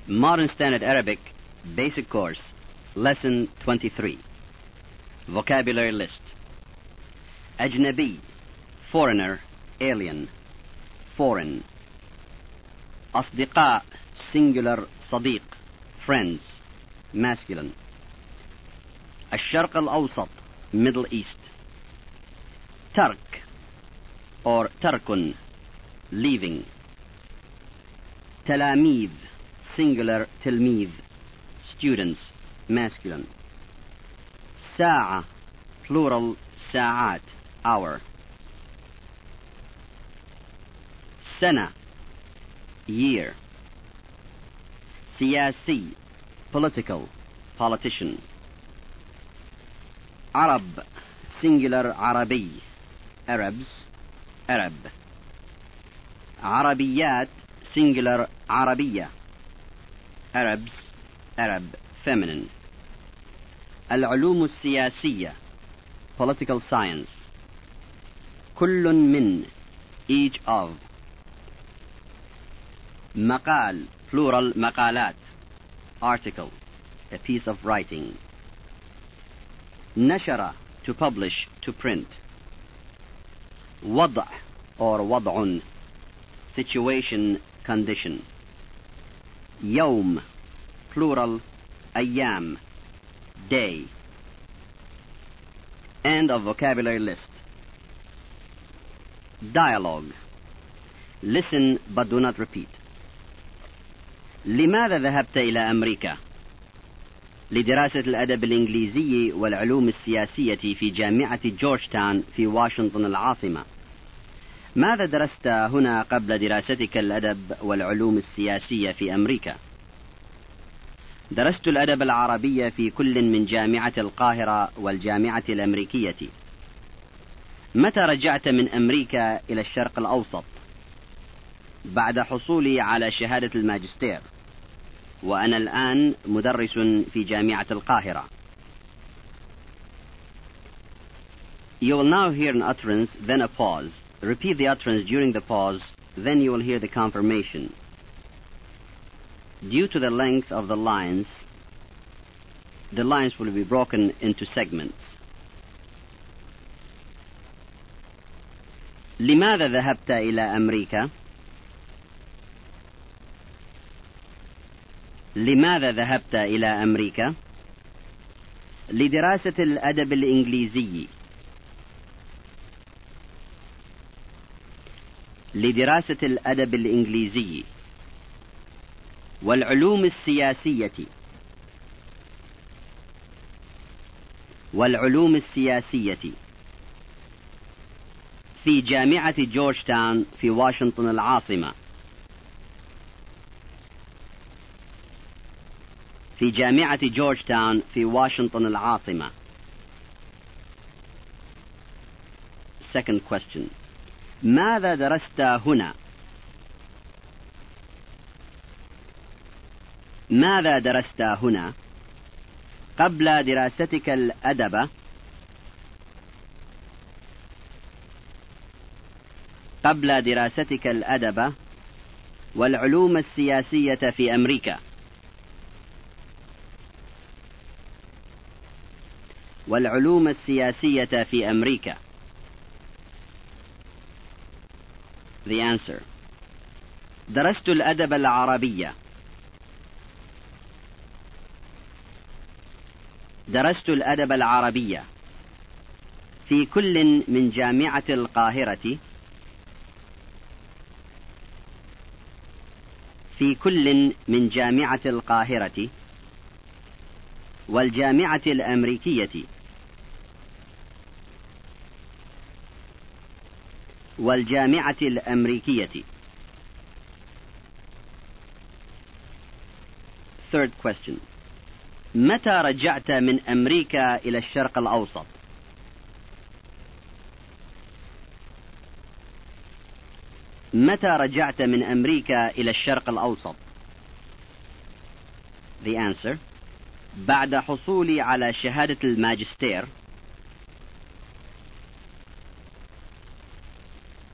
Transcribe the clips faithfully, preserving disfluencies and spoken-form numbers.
Modern Standard Arabic Basic Course, Lesson twenty-three. Vocabulary List. أجنبي, foreigner, alien, foreign. أصدقاء, singular, صديق, friends, masculine. الشرق الأوسط, Middle East. ترك, or ترك, leaving. تلاميذ, singular, تلميذ, students, masculine. ساعة, plural, ساعات, hour. سنة, year. سياسي, political, politician. عرب, singular, عربي, Arabs, Arab. عربيات, singular, عربية, Arabs, Arab, feminine. العلوم السياسية, political science. كل من, each of. مقال, plural, مقالات, article, a piece of writing. نشر, to publish, to print. وضع, or وضع, situation, condition. يوم, plural, أيام, day. End of vocabulary list. Dialogue. Listen but do not repeat. لماذا ذهبت إلى أمريكا؟ لدراسة الأدب الإنجليزي والعلوم السياسية في جامعة جورج تاون في واشنطن العاصمة. ماذا درست هنا قبل دراستك الأدب والعلوم السياسية في أمريكا؟ درست الأدب العربي في كل من جامعة القاهرة والجامعة الأمريكية. متى رجعت من أمريكا إلى الشرق الأوسط؟ بعد حصولي على شهادة الماجستير، وأنا الآن مدرس في جامعة القاهرة. You will now hear an utterance, then a pause. Repeat the utterance during the pause, then you will hear the confirmation. Due to the length of the lines, the lines will be broken into segments. لماذا ذهبت إلى أمريكا؟ لماذا ذهبت إلى أمريكا؟ لدراسة الأدب الإنجليزي. لدراسة الأدب الإنجليزي والعلوم السياسية. والعلوم السياسية في جامعة جورج تاون في واشنطن العاصمة. في جامعة جورج تاون في واشنطن العاصمة. Second question. ماذا درست هنا؟ ماذا درست هنا؟ قبل دراستك الأدب قبل دراستك الأدب والعلوم السياسية في أمريكا. والعلوم السياسية في أمريكا. The answer. درست الأدب العربي. درست الأدب العربي في كل من جامعة القاهرة في كل من جامعة القاهرة والجامعة الأمريكية والجامعة الأمريكية. Third question. متى رجعت من أمريكا إلى الشرق الأوسط؟ متى رجعت من أمريكا إلى الشرق الأوسط؟ The answer. بعد حصولي على شهادة الماجستير.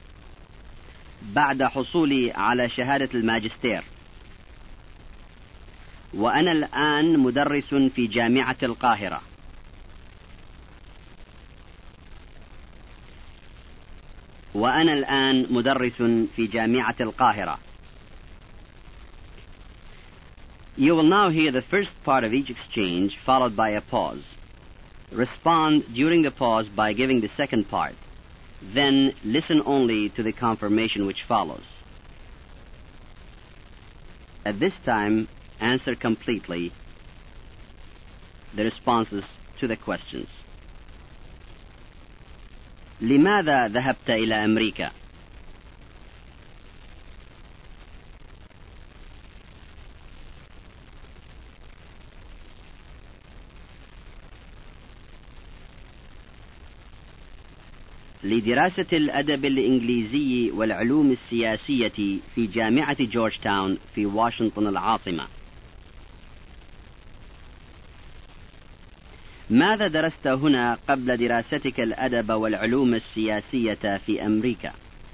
بعد حصولي على شهادة الماجستير. وأنا الآن مدرس في جامعة القاهرة. وأنا الآن مدرس في جامعة القاهرة. You will now hear the first part of each exchange followed by a pause. Respond during the pause by giving the second part. Then listen only to the confirmation which follows. At this time, answer completely the responses to the questions. لماذا ذهبت إلى أمريكا؟ لدراسة الأدب الإنجليزي والعلوم السياسية في جامعة جورج تاون في واشنطن العاصمة. ماذا درست هنا قبل دراستك الأدب والعلوم السياسية في أمريكا؟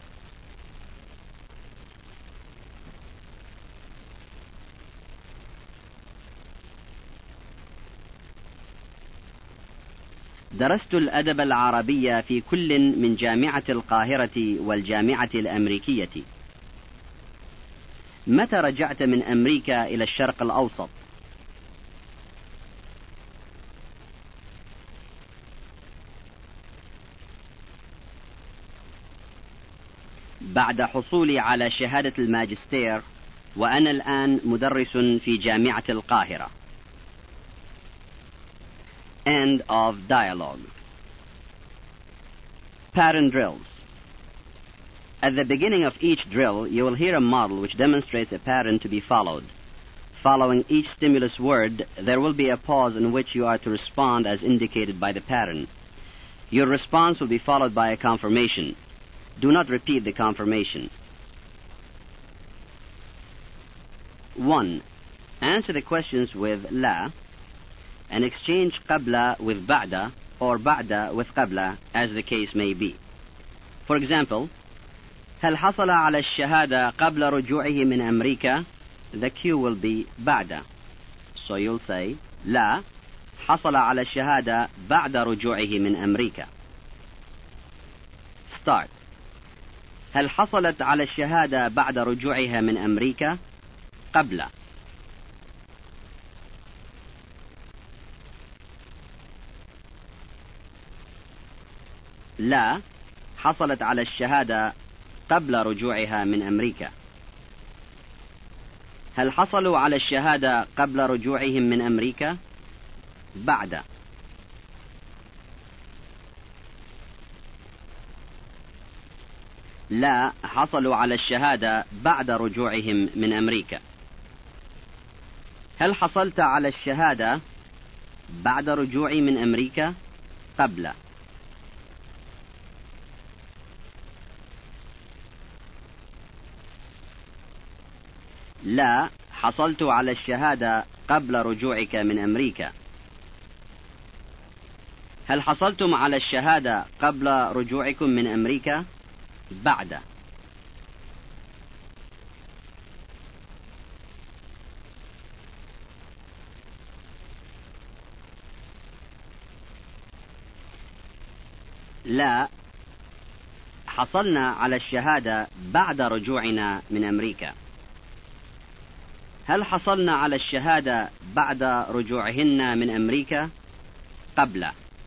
درست الأدب العربي في كل من جامعة القاهرة والجامعة الأمريكية. متى رجعت من أمريكا إلى الشرق الأوسط؟ بعد حصولي على شهادة الماجستير، وأنا الآن مدرس في جامعة القاهرة. End of dialogue. Pattern drills. At the beginning of each drill, you will hear a model which demonstrates a pattern to be followed. Following each stimulus word, there will be a pause in which you are to respond as indicated by the pattern. Your response will be followed by a confirmation. Do not repeat the confirmation. one. Answer the questions with la, and exchange qabla with ba'da or ba'da with qabla as the case may be. For example, هل حصل على الشهادة قبل رجوعه من أمريكا? The cue will be ba'da. So you'll say لا حصل على الشهادة بعد رجوعه من أمريكا. Start. هل حصلت على الشهادة بعد رجوعها من أمريكا؟ قبل. لا حصلت على الشهادة قبل رجوعها من أمريكا. هل حصلوا على الشهادة قبل رجوعهم من أمريكا؟ بعد. لا حصلوا على الشهادة بعد رجوعهم من أمريكا. هل حصلت على الشهادة بعد رجوعي من أمريكا؟ قبل. لا حصلت على الشهادة قبل رجوعك من أمريكا. هل حصلتم على الشهادة قبل رجوعكم من أمريكا؟ بعد. لا حصلنا على الشهادة بعد رجوعنا من أمريكا. هل حصلنا على الشهادة بعد رجوعهن من أمريكا؟ قبل.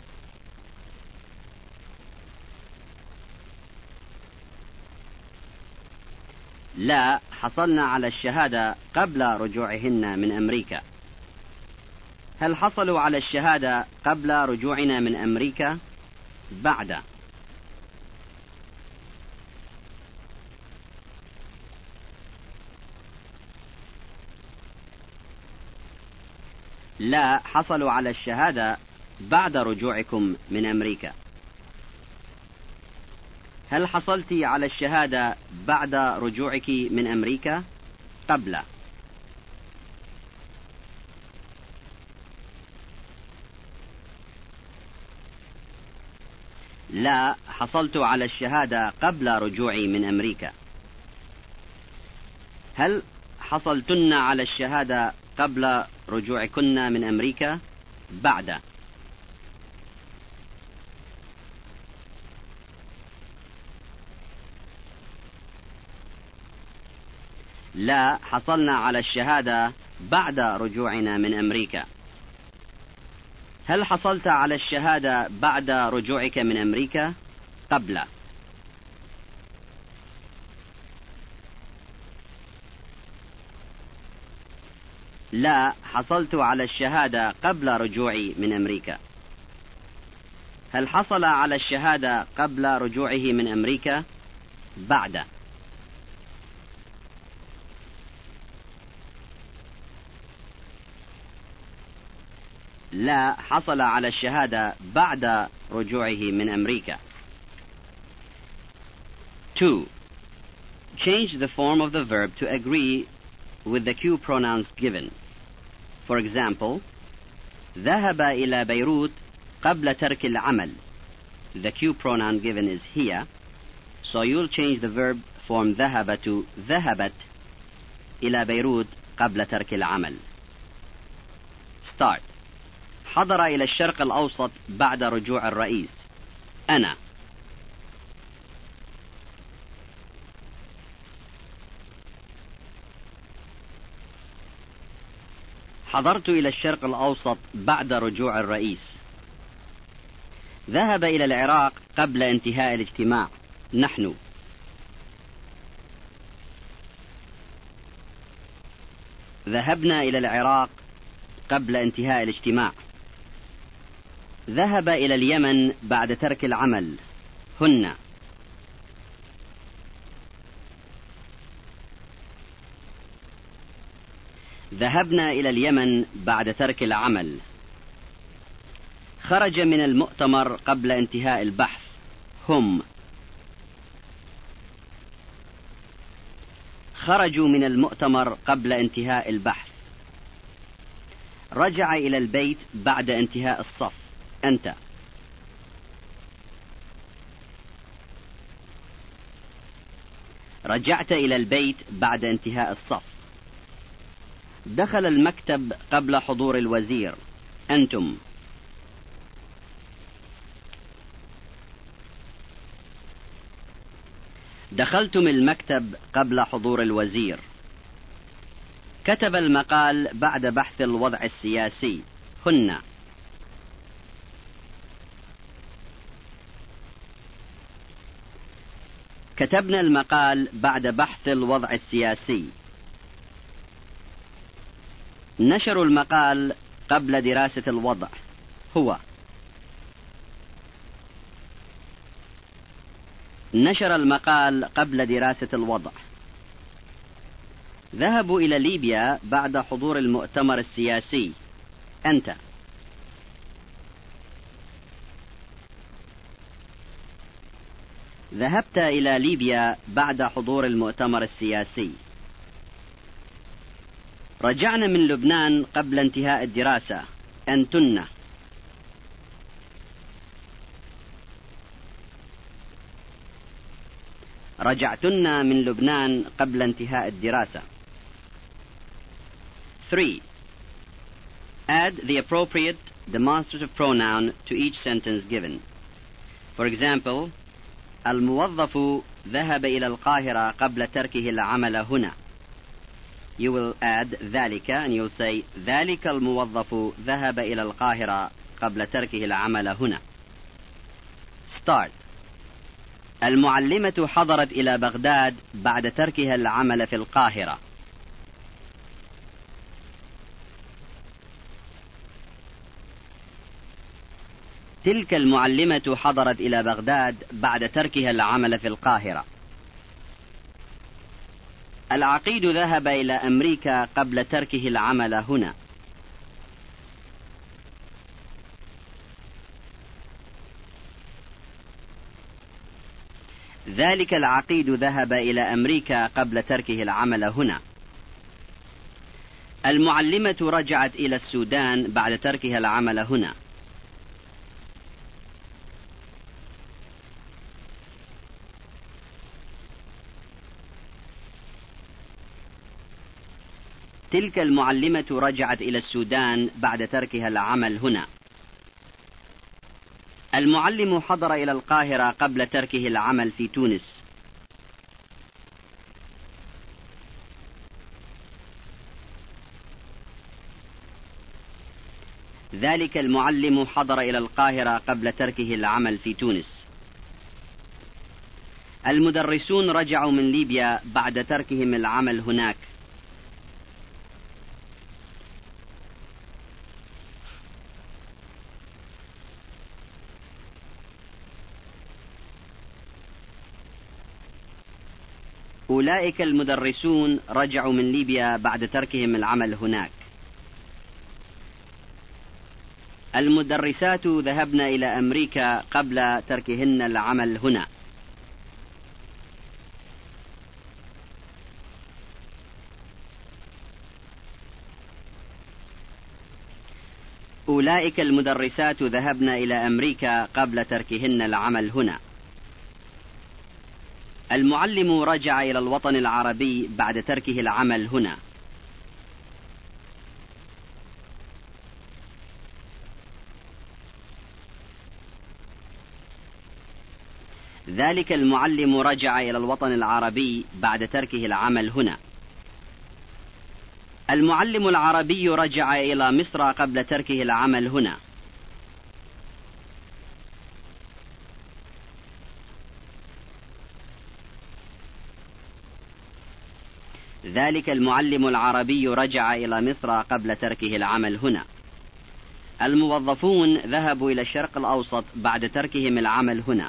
لا حصلنا على الشهادة قبل رجوعهن من أمريكا. هل حصلوا على الشهادة قبل رجوعنا من أمريكا؟ بعد. لا حصلوا على الشهادة بعد رجوعكم من أمريكا. هل حصلت على الشهادة بعد رجوعك من أمريكا؟ قبل. لا حصلت على الشهادة قبل رجوعي من أمريكا. هل حصلتن على الشهادة قبل رجوعكن من أمريكا؟ بعد. لا، حصلنا على الشهادة بعد رجوعنا من أمريكا. هل حصلت على الشهادة بعد رجوعك من أمريكا؟ قبل. لا، حصلت على الشهادة قبل رجوعي من أمريكا. هل حصل على الشهادة قبل رجوعه من أمريكا؟ بعد. لا، حصل على الشهادة بعد رجوعه من أمريكا. two. Change the form of the verb to agree with the Q pronouns given. For example, ذهب إلى بيروت قبل ترك العمل. The Q pronoun given is here, so you'll change the verb form ذهب to ذهبت إلى بيروت قبل ترك العمل. Start. حضر إلى الشرق الأوسط بعد رجوع الرئيس. أنا. حضرت إلى الشرق الأوسط بعد رجوع الرئيس. ذهب إلى العراق قبل انتهاء الاجتماع. نحن. ذهبنا إلى العراق قبل انتهاء الاجتماع. ذهب إلى اليمن بعد ترك العمل. هن. ذهبنا إلى اليمن بعد ترك العمل. خرج من المؤتمر قبل انتهاء البحث. هم. خرجوا من المؤتمر قبل انتهاء البحث. رجع إلى البيت بعد انتهاء الصف. أنت. رجعت إلى البيت بعد انتهاء الصف. دخل المكتب قبل حضور الوزير. أنتم. دخلتم المكتب قبل حضور الوزير. كتب المقال بعد بحث الوضع السياسي. هن. كتبنا المقال بعد بحث الوضع السياسي. نشروا المقال قبل دراسة الوضع. هو. نشر المقال قبل دراسة الوضع. ذهبوا إلى ليبيا بعد حضور المؤتمر السياسي. أنت. ذهبت إلى ليبيا بعد حضور المؤتمر السياسي. رجعنا من لبنان قبل انتهاء الدراسة. أنتن. رجعتن من لبنان قبل انتهاء الدراسة. three. Add the appropriate demonstrative pronoun to each sentence given. For example, الموظف ذهب إلى القاهرة قبل تركه العمل هنا. You will add ذلك and you'll say ذلك الموظف ذهب إلى القاهرة قبل تركه العمل هنا. Start. المعلمة حضرت إلى بغداد بعد تركها العمل في القاهرة. تلك المعلمة حضرت إلى بغداد بعد تركها العمل في القاهرة. العقيد ذهب إلى أمريكا قبل تركه العمل هنا. ذلك العقيد ذهب إلى أمريكا قبل تركه العمل هنا. المعلمة رجعت إلى السودان بعد تركها العمل هنا. تلك المعلمة رجعت إلى السودان بعد تركها العمل هنا. المعلم حضر إلى القاهرة قبل تركه العمل في تونس. ذلك المعلم حضر إلى القاهرة قبل تركه العمل في تونس. المدرسون رجعوا من ليبيا بعد تركهم العمل هناك. أولئك المدرسون رجعوا من ليبيا بعد تركهم العمل هناك. المدرسات ذهبن إلى أمريكا قبل تركهن العمل هنا. أولئك المدرسات ذهبن إلى أمريكا قبل تركهن العمل هنا. المعلم رجع إلى الوطن العربي بعد تركه العمل هنا. ذلك المعلم رجع إلى الوطن العربي بعد تركه العمل هنا. المعلم العربي رجع إلى مصر قبل تركه العمل هنا. ذلك المعلم العربي رجع إلى مصر قبل تركه العمل هنا. الموظفون ذهبوا إلى الشرق الأوسط بعد تركهم العمل هنا.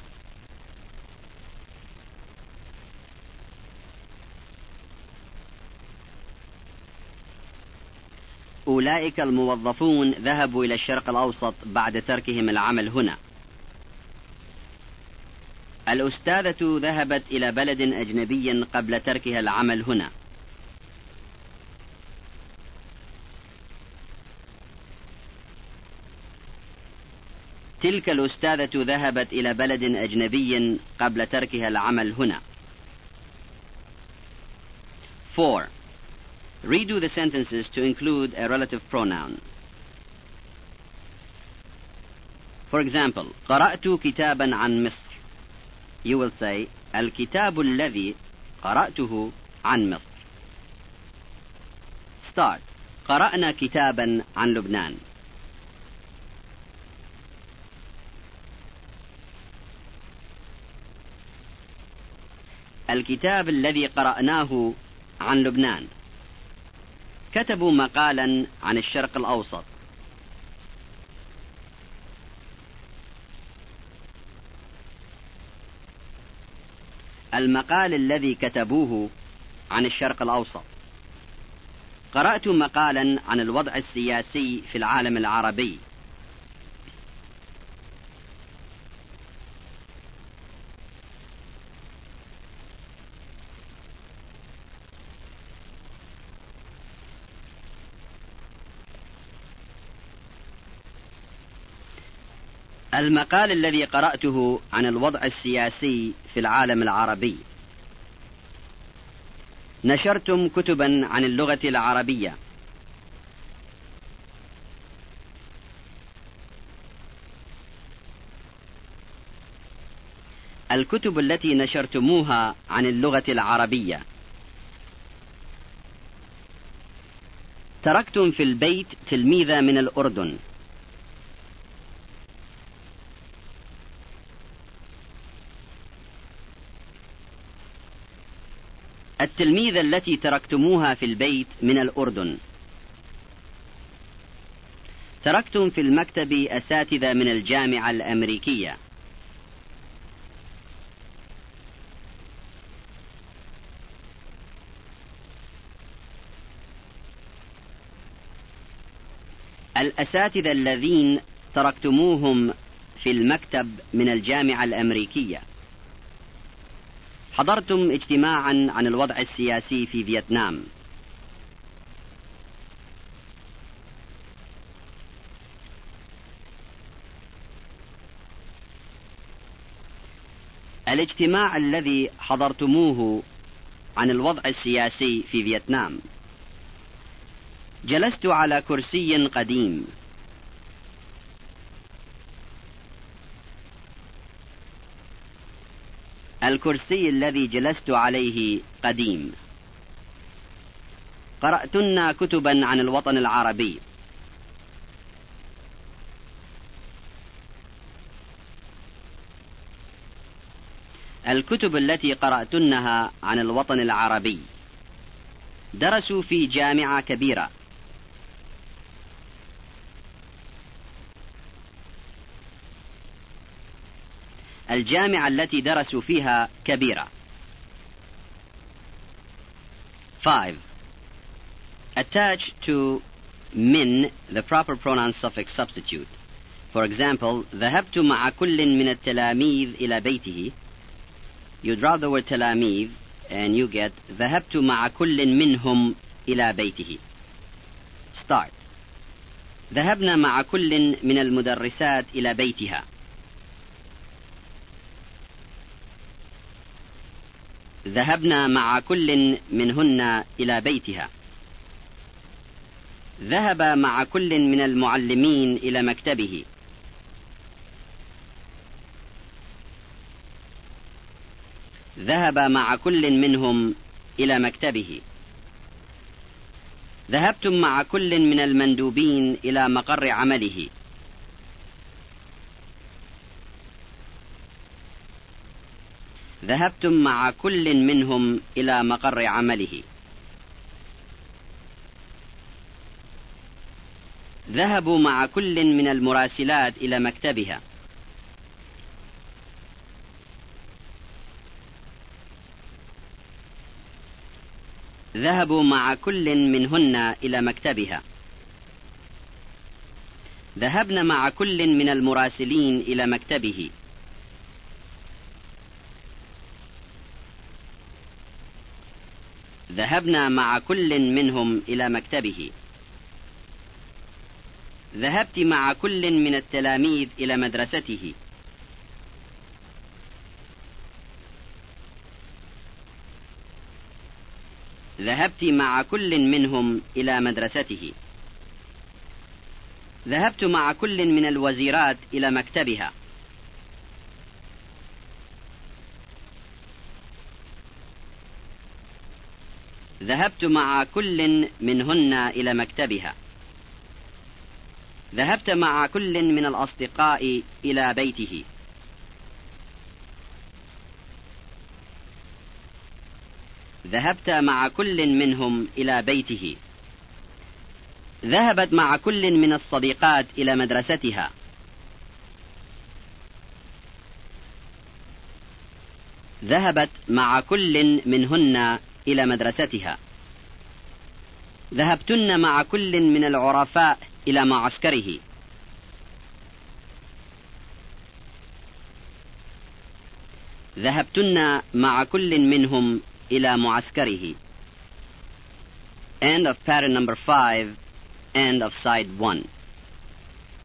أولئك الموظفون ذهبوا إلى الشرق الأوسط بعد تركهم العمل هنا. الأستاذة ذهبت إلى بلد أجنبي قبل تركها العمل هنا. تلك الأستاذة ذهبت إلى بلد أجنبي قبل تركها العمل هنا. four. Redo the sentences to include a relative pronoun. For example, قرأت كتابا عن مصر. You will say, الكتاب الذي قرأته عن مصر. Start. قرأنا كتابا عن لبنان. الكتاب الذي قرأناه عن لبنان. كتبوا مقالا عن الشرق الأوسط. المقال الذي كتبوه عن الشرق الأوسط. قرأت مقالا عن الوضع السياسي في العالم العربي. المقال الذي قرأته عن الوضع السياسي في العالم العربي. نشرتم كتبا عن اللغة العربية. الكتب التي نشرتموها عن اللغة العربية. تركتم في البيت تلميذة من الأردن. التلميذة التي تركتموها في البيت من الأردن. تركتم في المكتب أساتذة من الجامعة الأمريكية. الأساتذة الذين تركتموهم في المكتب من الجامعة الأمريكية. حضرتم اجتماعا عن الوضع السياسي في فيتنام. الاجتماع الذي حضرتموه عن الوضع السياسي في فيتنام. جلست على كرسي قديم. الكرسي الذي جلست عليه قديم. قرأتن كتبا عن الوطن العربي. الكتب التي قرأتنها عن الوطن العربي. درسوا في جامعة كبيرة. الجامعة التي درسوا فيها كبيرة. five. Attach to min the proper pronoun suffix substitute. For example, ذهبت مع كل من التلاميذ إلى بيته. You drop the word تلاميذ and you get ذهبت مع كل منهم إلى بيته. Start. ذهبنا مع كل من المدرسات إلى بيتها. ذهبنا مع كل منهن إلى بيتها. ذهب مع كل من المعلمين إلى مكتبه. ذهب مع كل منهم إلى مكتبه. ذهبتم مع كل من المندوبين إلى مقر عمله. ذهبتم مع كل منهم إلى مقر عمله. ذهبوا مع كل من المراسلات إلى مكتبها. ذهبوا مع كل منهن إلى مكتبها. ذهبنا مع كل من المراسلين إلى مكتبه. ذهبنا مع كل منهم إلى مكتبه. ذهبت مع كل من التلاميذ إلى مدرسته. ذهبت مع كل منهم إلى مدرسته. ذهبت مع كل من الوزيرات إلى مكتبها. ذهبت مع كل منهن إلى مكتبها. ذهبت مع كل من الأصدقاء إلى بيته. ذهبت مع كل منهم إلى بيته. ذهبت مع كل من الصديقات إلى مدرستها. ذهبت مع كل منهن إلى مدرستها. ذهبتن مع كل من العرفاء إلى معسكره. ذهبتن مع كل منهم إلى معسكره. End of pattern number five. End of side one.